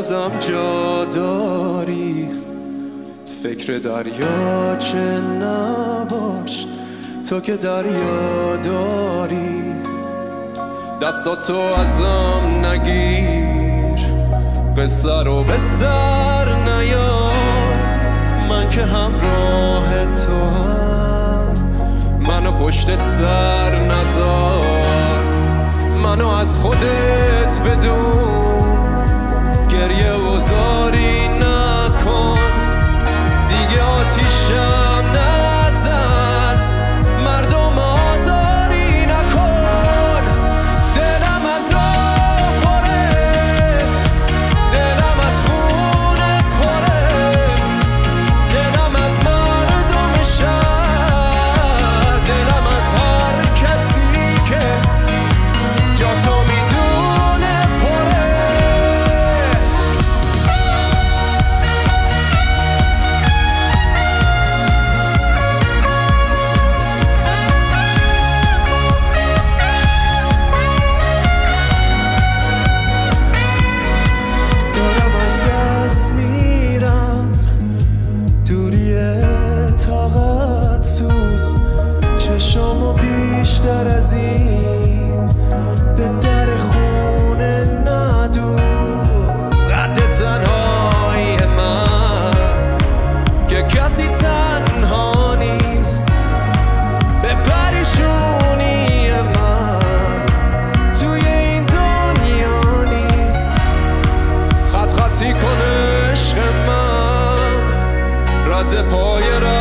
هنوزم جا داری، فکر دریاچه نباش تو که دریا داری. دستاتو ازم نگیر، قصه رو به سر نیار، من که همراه تو هم، منو پشت سر نذار، منو از خودت بدون، گریه و زاری نکن، دیگه آتیشم نزن، مردم آزاری نکن. دلم از راه پره، دلم از خونه پره، دلم از مردم شهر، دلم از هر کسی که جا تو میدونه پره. دارم از دست میرم، دوری طاقت سوز، چشامو بیشتر از این به در خونه ندوز. قد تنهایی من که کسی تنها نیست، به پریشونی من توی این دنیا نیست. خط خطی کن عشق من، رد پای